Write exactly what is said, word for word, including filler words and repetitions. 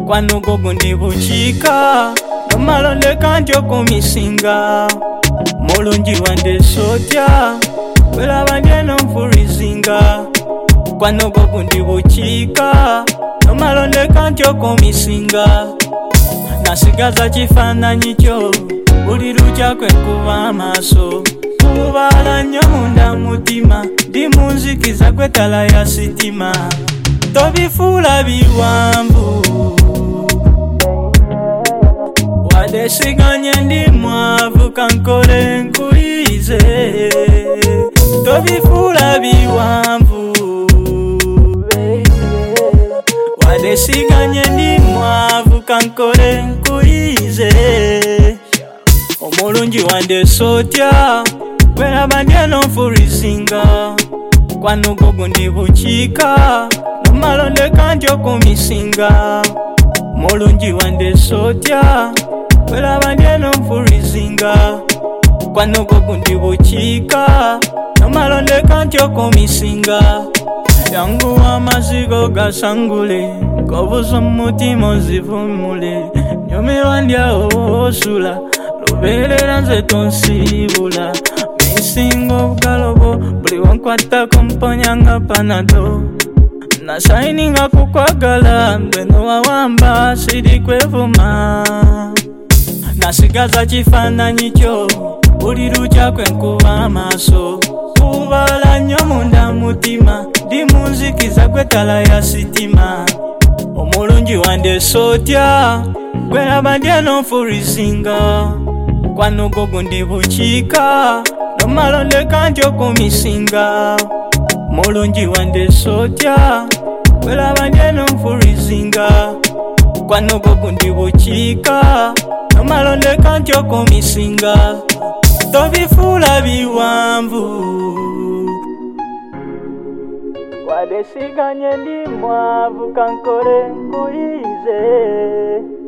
kwano gogundi buchika nomalonde kantyo kumisinga mulungi wande sotya welaba ndieno nfurizinga kwano gogundi buchika nomalonde kantyo kumisinga nasigaza kifaananyi kyo buli lukya kwenkuba amaaso kubala nnyo munda mutima ndi munzikiza gwetala ya sitima tobifuula biwanvu wadesiganye ndi mwavu kankole nkuyize tobifuula biwanvu wadesiganye ndi mwavu kankole nkuyize omulungi wande sotya welaba ndieno nfurizinga kwano gogundi buchika nomalonde kantyo kumisinga mulungi wande sotya welaba ndieno nfurizinga kwano gogundi buchika nomalonde kantyo kumisinga yangu amazigo gasangule kobuza omutima ozivumule nyumirwa ndyawo osula lubeerera nze tonsibula misinga obugalobo buli wankwatako mponyanga panado nasayininga kukwagala mbeno wawamba siri kwevuma nasigaza kifaananyi kyo buli lukya kwenkuba amaaso kubala nnyo munda mutima ndi munzikiza gwetala ya sitima omulungi wande sotya gwelaba ndieno nfurizinga kwano gogundi buchika nomalonde kantyo kumisinga mulungi wande sotya welaba ndieno nfurizinga kwano gogundi buchika nomalonde kantyo kumisinga tobifuula biwanvu wadesiganye ndi mwavu kankole nkuyize